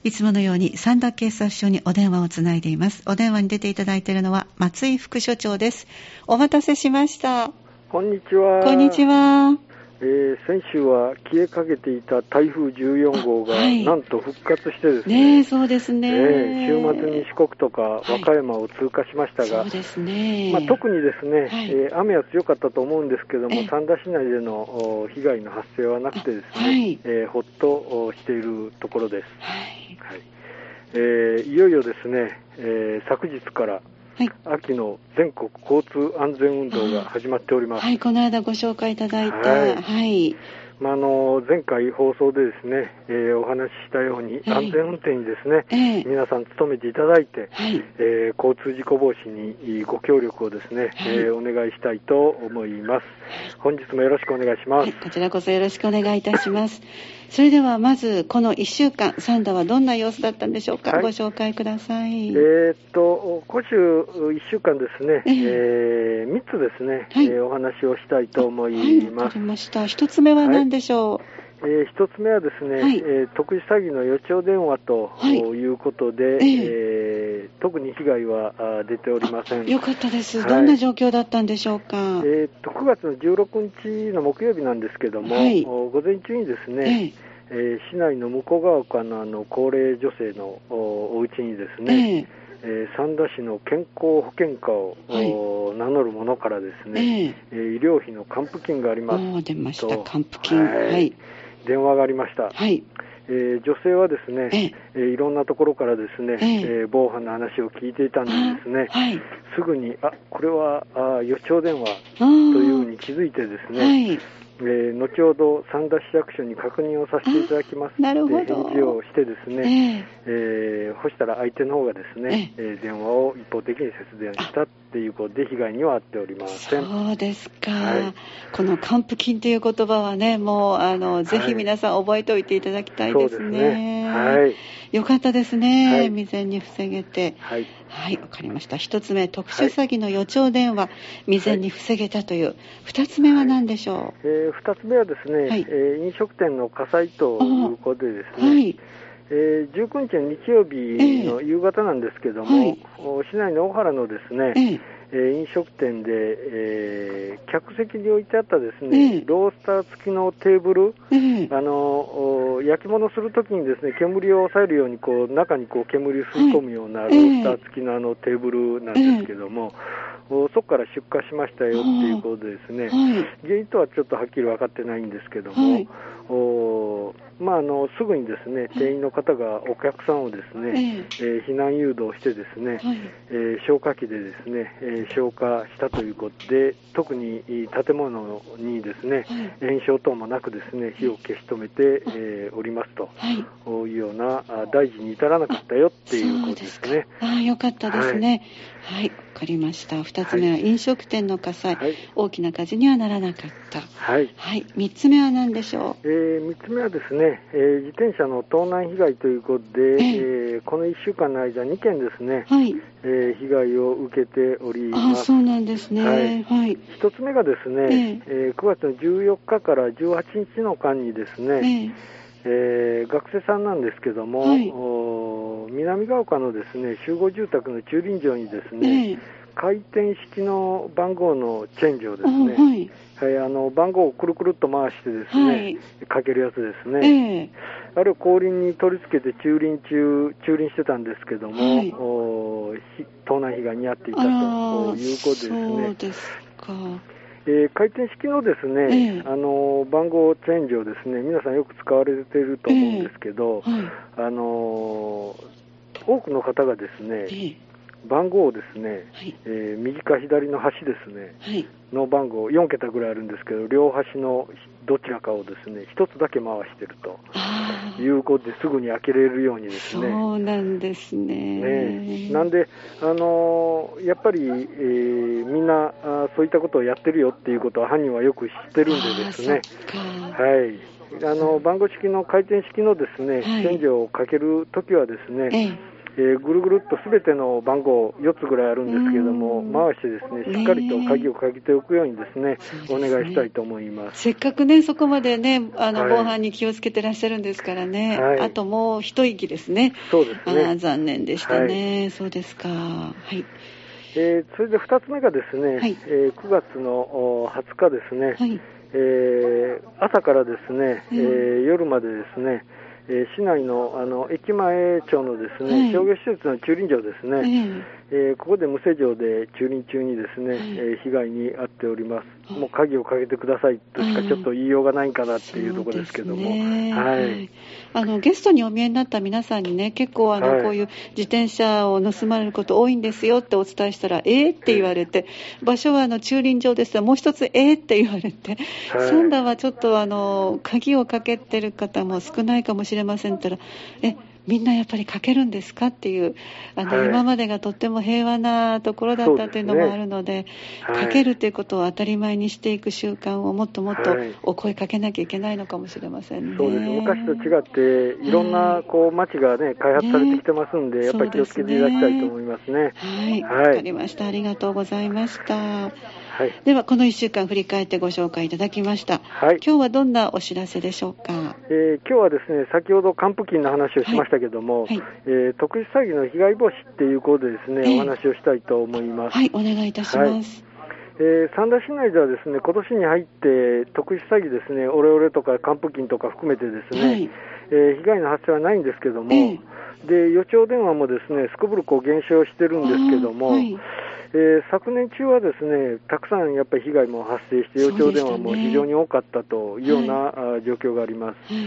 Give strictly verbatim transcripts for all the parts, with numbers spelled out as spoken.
いつものように三田警察署にお電話をつないでいます。お電話に出ていただいているのは松井副署長です。お待たせしました。 こんにちは。 こんにちは。 えー、先週は消えかけていた台風じゅうよん号が、はい、なんと復活してですね、 ねそうですね、 えー、週末に四国とか和歌山を通過しましたが、 はい、そうですね、 まあ、特にですね、 はいえー、雨は強かったと思うんですけども、三田市内での被害の発生はなくてですね、はい、えー、ほっとしているところです。 はいはい、えー、いよいよですね、えー、昨日からはい、秋の全国交通安全運動が始まっております。 はい、この間ご紹介いただいた、はい、はい、 まあ、あの前回放送でですね、えー、お話ししたように、はい、安全運転にですね、えー、皆さん努めていただいて、はい、えー、交通事故防止にご協力をですね、はい、えー、お願いしたいと思います。本日もよろしくお願いします。はい、 こちらこそよろしくお願いいたします。それではまずこのいっしゅうかん三田はどんな様子だったんでしょうか、はい、ご紹介ください。 えー、っと今週いっしゅうかんですね、えーえー、みっつですね、はい、えー、お話をしたいと思います。はい、 わかりました。ひとつめは何でしょう。はい、 えー、一つ目はですね、はい、えー、特殊詐欺の予兆電話ということで、はい、えーえー、特に被害は出ておりません。 よかったです。はい、どんな状況だったんでしょうか。 えー、とくがつのじゅうろくにちの木曜日なんですけども、はい、午前中にですね、えーえー、市内の向川丘のあの高齢女性の お, お家にですね、えーえー、三田市の健康保険課を、はい、名乗る者からですね、えー、医療費の還付金がありますと、 出ました、還付金、 はいはい、電話がありました。 はい、 えー、女性はですね、えー、いろんなところからですね、えーえー、防犯の話を聞いていたんでですね、はい、すぐにあこれはあ予兆電話というふうに気づいてですね、はい、えー、後ほど三田市役所に確認をさせていただきますって返事をしてですね、えーえー、そしたら相手の方がですね、えー、電話を一方的に節電したっていうことで被害には遭っておりません。 そうですか、はい、この還付金という言葉はね、もうあのぜひ皆さん覚えておいていただきたいですね。 そうですね、はい、 よかったですね、はい、未然に防げて。 はい、 はい、わかりました。一つ目、特殊詐欺の予兆電話、はい、未然に防げたという。二、はい、つ目は何でしょう。はい、 えー、二つ目はですね、はい、えー、飲食店の火災ということでですね、はい、えー、じゅうくにちの日曜日の夕方なんですけども、えーはい、市内の大原のですね、えーえー、飲食店で、えー、客席に置いてあったですね、えー、ロースター付きのテーブル、えー、あの焼き物するときにですね、煙を抑えるようにこう中にこう煙を吸い込むようなロースター付きのあのテーブルなんですけども、えー、そこから出火しましたよっていうことでですね、はい、原因とはちょっとはっきり分かってないんですけども、はい、おまあ、あのすぐにですね、店員の方がお客さんをですね、えーえー、避難誘導してですね、はい、えー、消火器でですね、えー、消火したということで、特に建物にですね、はい、延焼等もなくですね、火を消し止めて、えー、おりますと、はい、いうような大事に至らなかったよっていうことですね。 ああ、よかったですね。はい、わ、はい、かりました。二つ目は飲食店の火災、はい、大きな火事にはならなかった。はい。はい、三つ目は何でしょう。 えー、三つ目はですね、えー、自転車の盗難被害ということで、えーえー、このいっしゅうかんの間にけんですね、はい、えー、被害を受けております。 あ、そうなんですね。はい。はい、 一つ目がですね、えーえー、くがつのじゅうよっかからじゅうはちにちの間にですね、えーえー、学生さんなんですけども、はい、お南ヶ丘のですね、集合住宅の駐輪場にですね、えー、回転式の番号のチェンジをですね、はい、はい、あの番号をくるくるっと回してですね、はい、かけるやつですね、えー、あれを後輪に取り付けて駐輪中駐輪してたんですけども、はい、お盗難被害に遭っていたということですね。 そうですか。 えー、回転式のですね、えー、あの番号チェンジをですね、皆さんよく使われていると思うんですけど、えーはい、あの多くの方がですね、えー番号をですね、はい、えー、右か左の端ですね、はい、の番号よんけたぐらいあるんですけど、両端のどちらかをですね、一つだけ回してるということですぐに開けれるようにですね。 そうなんですね。 ね、なんで、あのー、やっぱり、えー、みんなあそういったことをやってるよっていうことは犯人はよく知ってるんでですね。はい。あの番号式の回転式のですね、チェンジをかけるときはですね、えええー、ぐるぐるっとすべての番号よっつぐらいあるんですけども、回してですね、しっかりと鍵をかけておくようにですね、お願いしたいと思います。 せっかくね、そこまでね、あの、はい、防犯に気をつけてらっしゃるんですからね、はい、あともう一息ですね。 そうですね。 あ、残念でしたね、はい、そうですか。はい。 えー、それでふたつめがですね、はい、えー、くがつのはつかですね、はい、えー、朝からですね、えー、夜までですね、えー、市内の、あの駅前町のですね、はい、商業施設の駐輪場ですね、えーえー、ここで無施錠で駐輪中にですね、はい、えー、被害に遭っております。もう鍵をかけてくださいとしかちょっと言いようがないかなっていうところですけども、ね、はい、はい、 あのゲストにお見えになった皆さんにね、結構あの、はい、こういう自転車を盗まれること多いんですよってお伝えしたら、えーって言われて、えー、場所はあの駐輪場ですが、もう一つえーって言われて、はい、三田はちょっとあの鍵をかけてる方も少ないかもしれませんって言ったら、えみんなやっぱりかけるんですかっていう、あの、はい、今までがとっても平和なところだったというのもあるので、で、ね、かけるということを当たり前にしていく習慣をもっともっとお声かけなきゃいけないのかもしれませんね。 そうです。昔と違っていろんなこう街がね開発されてきてますんで、ね、やっぱり気をつけていただきたいと思いますね。 はい、わ、はい、かりました。ありがとうございました。はい、ではこのいっしゅうかん振り返ってご紹介いただきました。はい、今日はどんなお知らせでしょうか。 えー、今日はですね、先ほど還付金の話をしましたけども、はいはい、えー、特殊詐欺の被害防止っていうことでですね、えー、お話をしたいと思います。 はい、お願いいたします。はい、 えー、三田市内ではですね、今年に入って特殊詐欺ですね、オレオレとか還付金とか含めてですね、はい、えー、被害の発生はないんですけども、えー、で予兆電話もですね、すこぶるこう減少してるんですけども、はい、えー、昨年中はですね、たくさんやっぱり被害も発生して、予兆電話も非常に多かったというような、はい、状況があります。はい、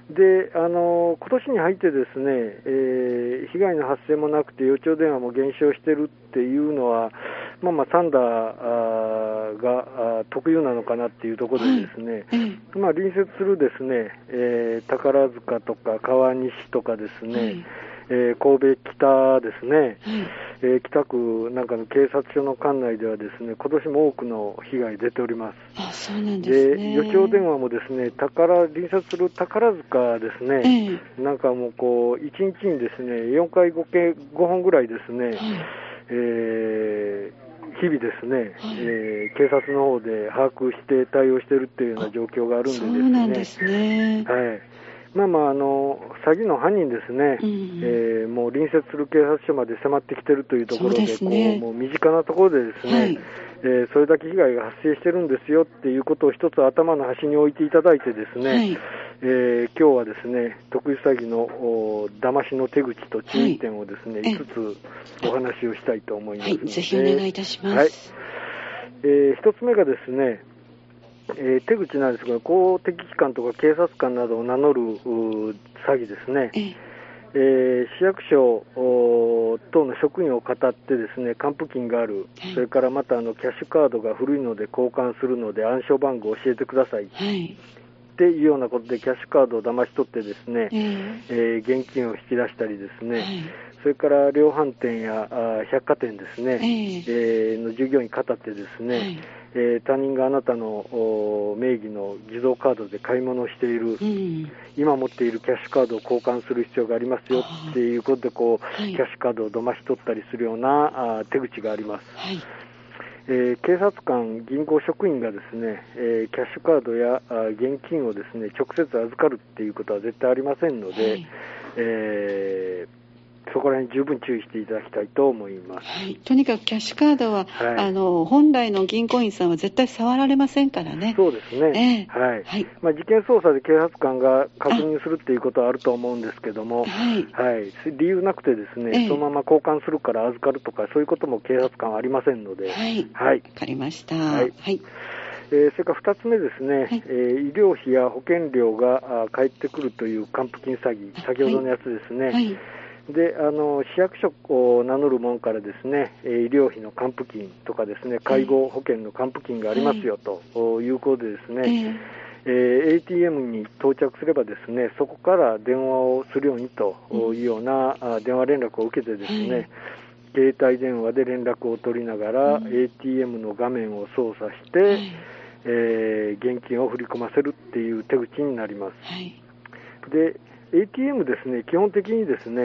で、あの今年に入ってですね、えー、被害の発生もなくて予兆電話も減少してるっていうのは、まあまあサンダーが特有なのかなっていうところでですね、はい、まあ隣接するですね、えー、宝塚とか川西とかですね、はい、えー、神戸北ですね、はい、えー、北区なんかの警察署の管内ではですね、今年も多くの被害出ております。 あ、そうなんですね。 で、予兆電話もですね、宝隣接する宝塚ですね、えー、なんかもうこういちにちにですね、よんかいごけんごほんぐらいですね、はい、えー日々ですね、はい、えー、警察の方で把握して対応しているっていうような状況があるんでですね。 そうなんですね。 はい。まあまあ、あの詐欺の犯人ですね、うん、えー、もう隣接する警察署まで迫ってきているというところで、 そうですね、 こうもう身近なところでですね、はい、えー、それだけ被害が発生してるんですよっていうことを一つ頭の端に置いていただいてですね、はい、えー、今日はですね、特殊詐欺の騙しの手口と注意点をですね、はい、いつつお話をしたいと思いますので、はい、 ぜひお願いいたします。 はい、えー、一つ目がですね、えー、手口なんですが、公的機関とか警察官などを名乗る詐欺ですね、ええー、市役所等の職員を語ってですね、還付金がある、はい、それからまたあのキャッシュカードが古いので交換するので暗証番号を教えてください、はい、っていうようなことでキャッシュカードを騙し取ってですね、えーえー、現金を引き出したりですね、はい、それから量販店や百貨店ですね、えーえー、の従業員語ってですね、はい、えー、他人があなたの名義の偽造カードで買い物をしている、うん、今持っているキャッシュカードを交換する必要がありますよっていうことでこう、はい、キャッシュカードを騙し取ったりするようなあ手口があります。はい、えー、警察官、銀行職員がですね、えー、キャッシュカードやあ現金をですね直接預かるっていうことは絶対ありませんので、はい、えーそこら辺十分注意していただきたいと思います。 はい、とにかくキャッシュカードは、はい、あの本来の銀行員さんは絶対触られませんからね。 そうですね。えー、はい。はい、まあ、事件捜査で警察官が確認するっていうことはあると思うんですけども、はい、はい、理由なくてですね、えー、そのまま交換するから預かるとかそういうことも警察官はありませんので。 はい。はい。わかりました。はい。はい、 えー、それからふたつめですね、はい、えー、医療費や保険料が返ってくるという還付金詐欺、先ほどのやつですね。はいはいであの市役所を名乗るものからですね、医療費の還付金とかですね、介護保険の還付金がありますよということでですね、えー、エーティーエム に到着すればですね、そこから電話をするようにというような電話連絡を受けてですね、携帯電話で連絡を取りながら エーティーエム の画面を操作して、えー、現金を振り込ませるっていう手口になります。でエーティーエム ですね、基本的にですね、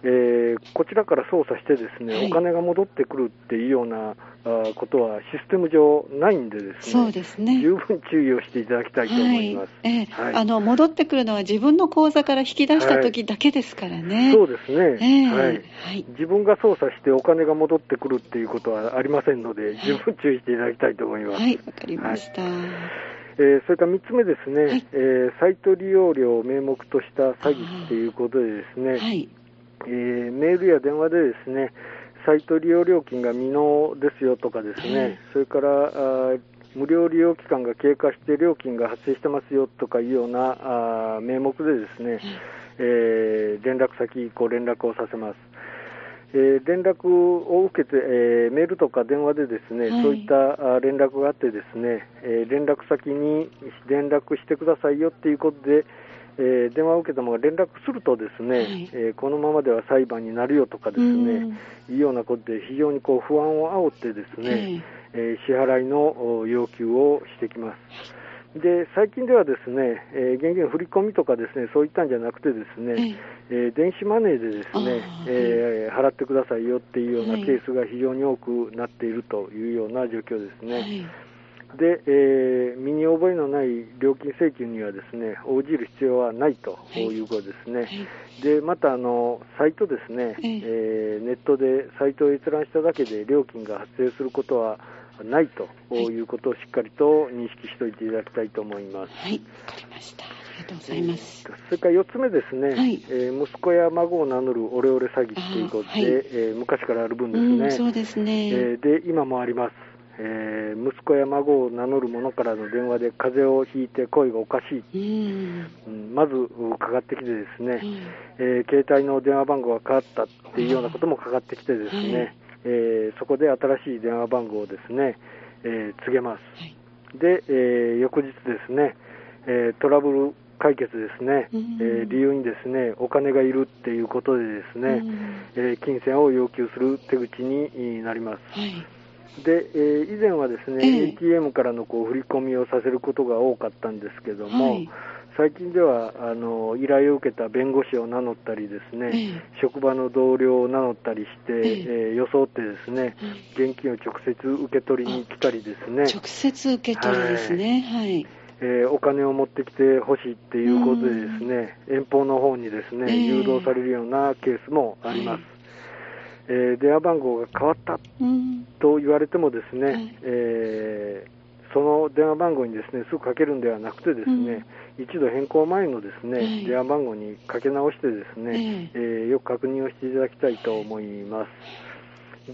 えー、こちらから操作してですね、はい、お金が戻ってくるっていうようなあことはシステム上ないんでですね、 そうですね、 十分注意をしていただきたいと思います。 はいえーはい、あの戻ってくるのは自分の口座から引き出した時だけですからね。 はい、そうですね、 えーはいはい、 自分が操作してお金が戻ってくるっていうことはありませんので、十分注意していただきたいと思います。 はい、わかりました。はいえー、それからみっつめですね、はいえー、サイト利用料を名目とした詐欺ということでですね、はいえー、メールや電話でですね、サイト利用料金が未納ですよとかですね、はい、それからあ無料利用期間が経過して料金が発生してますよとかいうようなあ名目でですね、はいえー、連絡先にこう連絡をさせます。えー、連絡を受けて、えー、メールとか電話でですね、はい、そういった連絡があってですね、えー、連絡先に連絡してくださいよっていうことで、えー、電話を受けた者が連絡するとですね、はいえー、このままでは裁判になるよとかですね、いうようなことで非常にこう不安を煽ってですね、はいえー、支払いの要求をしてきます。で最近ではですね、えー、現金振り込みとかですね、そういったんじゃなくてですね、えー、電子マネーでですね、えー、払ってくださいよっていうようなケースが非常に多くなっているというような状況ですね。はいで、えー、身に覚えのない料金請求にはですね、応じる必要はないということですね。はいはい、で、またあのサイトですね、えー、ネットでサイトを閲覧しただけで料金が発生することはないということをしっかりと認識しておいていただきたいと思います。 はい、わかりました。ありがとうございます。 えー、それからよっつめですね、はいえー、息子や孫を名乗るオレオレ詐欺ということで、はいえー、昔からある分ですね。 うん、そうですね。 えー、で、今もあります。えー、息子や孫を名乗る者からの電話で風邪をひいて声がおかしい、うんうん、まずかかってきてですね、うんえー、携帯の電話番号が変わったっていうようなこともかかってきてですね、はいえー、そこで新しい電話番号をですね、えー、告げます、はい、で、えー、翌日ですね、えー、トラブル解決ですね、うんえー、理由にですねお金がいるっていうことでですね、うんえー、金銭を要求する手口になります、はいで、えー、以前はですね、えー、エーティーエム からのこう振り込みをさせることが多かったんですけども、はい、最近ではあの依頼を受けた弁護士を名乗ったりですね、えー、職場の同僚を名乗ったりして、えーえー、装ってですね、現金を直接受け取りに来たりですね、 直接受け取りですね、はい、 えー、お金を持ってきてほしいっていうことでですね、遠方の方にですね、えー、誘導されるようなケースもあります。はいえー、電話番号が変わったと言われてもですね、はいえー、その電話番号にですねすぐかけるんではなくてですね、うん、一度変更前のですね、はい、電話番号にかけ直してですね、えーえー、よく確認をしていただきたいと思います。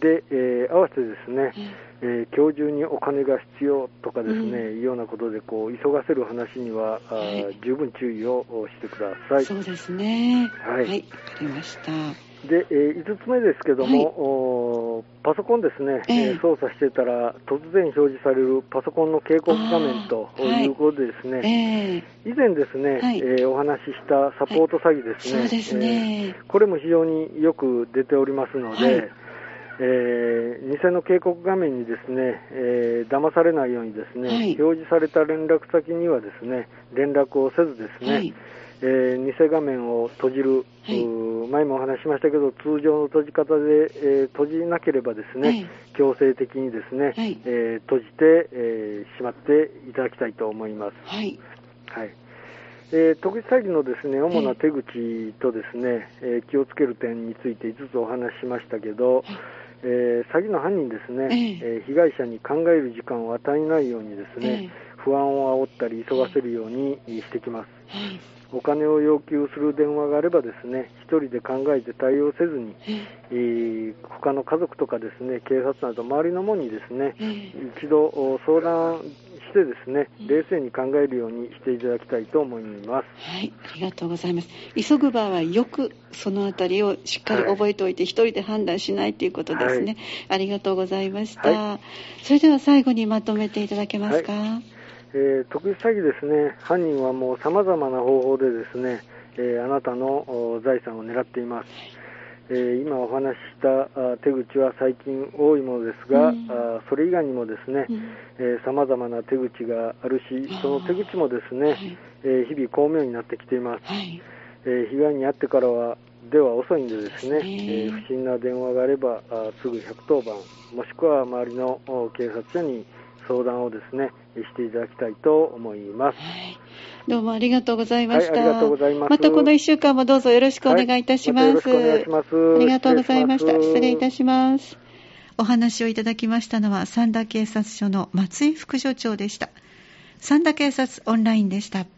で、えー、合わせてですね、えー、今日中にお金が必要とかですね、うん、いうようなことでこう急がせる話には、はい、十分注意をしてください。 そうですね。はい、はい、わかりました。 で、えー、いつつめですけども、はい、パソコンですね、えー、操作してたら突然表示されるパソコンの警告画面ということでですね、はいえー、以前ですね、はいえー、お話ししたサポート詐欺ですね、はい、そうですね、えー、これも非常によく出ておりますので、はいえー、偽の警告画面にですね、えー、騙されないようにですね、はい、表示された連絡先にはですね、連絡をせずですね、はいえー、偽画面を閉じる、はい、前もお話ししましたけど通常の閉じ方で、えー、閉じなければですね、はい、強制的にですね、はいえー、閉じて、えー、しまっていただきたいと思います。はいはいえー、特殊詐欺のですね主な手口とですね、えー、気をつける点についていつつお話ししましたけど、はいえー、詐欺の犯人ですね、えー、被害者に考える時間を与えないようにですね、えー、不安を煽ったり急がせるようにしてきます。はいお金を要求する電話があればですね、一人で考えて対応せずに、えー、他の家族とかですね、警察など周りの者にですね、一度相談してですね、冷静に考えるようにしていただきたいと思います。 はい、ありがとうございます。急ぐ場合はよくそのあたりをしっかり覚えておいて、はい、一人で判断しないということですね。はい、ありがとうございました。はい、それでは最後にまとめていただけますか。はいえー、特殊詐欺ですね、犯人はもう様々な方法でですね、えー、あなたの財産を狙っています。えー、今お話しした手口は最近多いものですが、うん、あそれ以外にもですね、うんえー、様々な手口があるし、その手口もですね、はいえー、日々巧妙になってきています。はいえー、被害に遭ってからはでは遅いんでですね、えー、不審な電話があればあすぐひゃくとおばん、もしくは周りの警察署に相談をですねしていただきたいと思います。はい、 どうもありがとうございました。 はい、ありがとうございます。 またこのいっしゅうかんもどうぞよろしくお願いいたします。はい、またよろしくお願いします。ありがとうございました。失礼いたします。お話をいただきましたのは三田警察署の松井副署長でした。三田警察オンラインでした。